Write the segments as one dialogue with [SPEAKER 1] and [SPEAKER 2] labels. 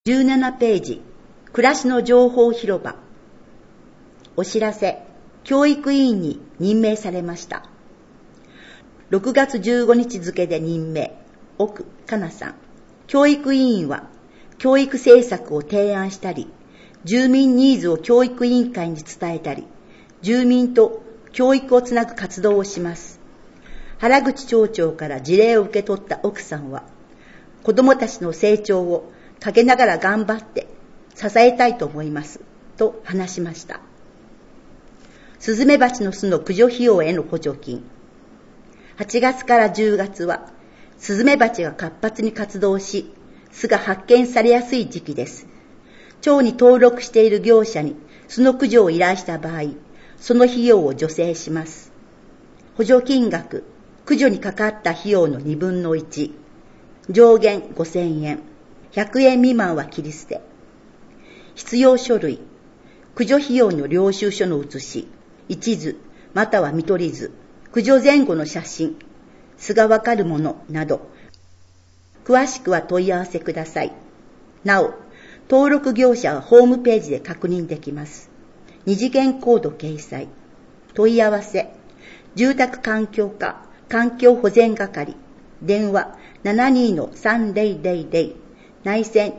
[SPEAKER 1] 17ページ、暮らしの情報広場。お知らせ、教育委員に任命されました。6月15日付で任命、奥かなさん。教育委員は、教育政策を提案したり、住民ニーズを教育委員会に伝えたり、住民と教育をつなぐ活動をします。原口町長から事例を受け取った奥さんは、子どもたちの成長を陰ながら頑張って支えたいと思います、と話しました。スズメバチの巣の駆除費用への補助金。8月から10月は、スズメバチが活発に活動し、巣が発見されやすい時期です。町に登録している業者に巣の駆除を依頼した場合、その費用を助成します。補助金額、駆除にかかった費用の2分の1、上限5000円、100円未満は切り捨て。必要書類、駆除費用の領収書の写し、一図または見取り図、駆除前後の写真、巣がわかるものなど、詳しくは問い合わせください。なお、登録業者はホームページで確認できます。二次元コード掲載。問い合わせ、住宅環境課環境保全係、電話 72-3000 内線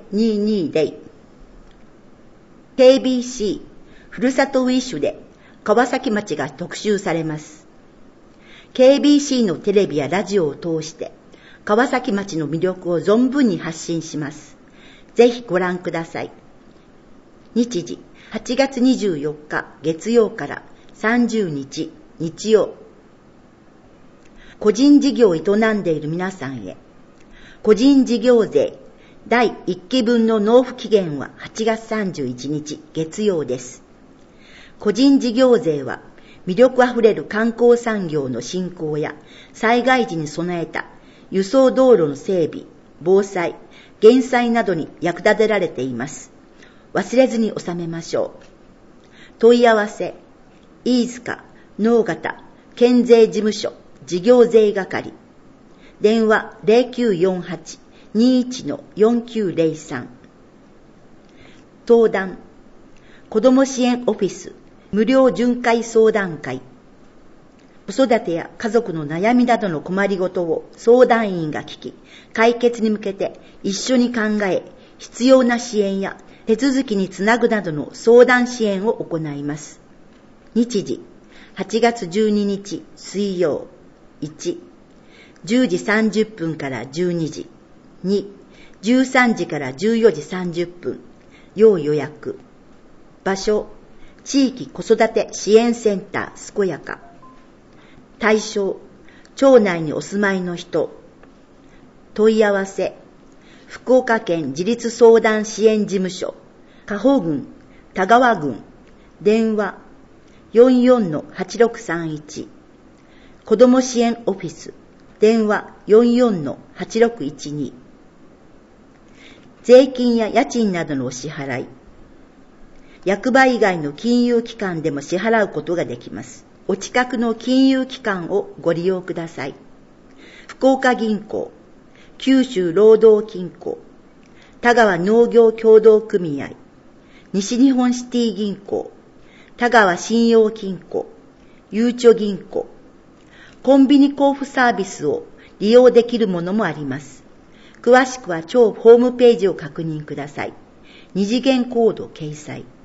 [SPEAKER 1] 220。KBC ふるさとウィッシュで川崎町が特集されます。KBC のテレビやラジオを通して川崎町の魅力を存分に発信します。ぜひご覧ください。日時8月24日月曜から30日日曜。個人事業を営んでいる皆さんへ、個人事業税第1期分の納付期限は8月31日月曜です。個人事業税は魅力あふれる観光産業の振興や災害時に備えた輸送道路の整備、防災、減災などに役立てられています。忘れずに納めましょう。問い合わせ、飯塚直方県税事務所事業税係、電話 0948-21-4903。登壇、子ども支援オフィス無料巡回相談会。子育てや家族の悩みなどの困りごとを相談員が聞き、解決に向けて一緒に考え、必要な支援や手続きにつなぐなどの相談支援を行います。日時、8月12日水曜。1、10時30分から12時。2、13時から14時30分。要予約。場所、地域子育て支援センター健やか。対象、町内にお住まいの人。問い合わせ、福岡県自立相談支援事務所、加穂郡、田川郡、電話 44-8631。子ども支援オフィス、電話 44-8612。税金や家賃などのお支払い。役場以外の金融機関でも支払うことができます。お近くの金融機関をご利用ください。福岡銀行、九州労働金庫、田川農業協同組合、西日本シティ銀行、田川信用金庫、ゆうちょ銀行、コンビニ交付サービスを利用できるものもあります。詳しくは町ホームページを確認ください。二次元コード掲載。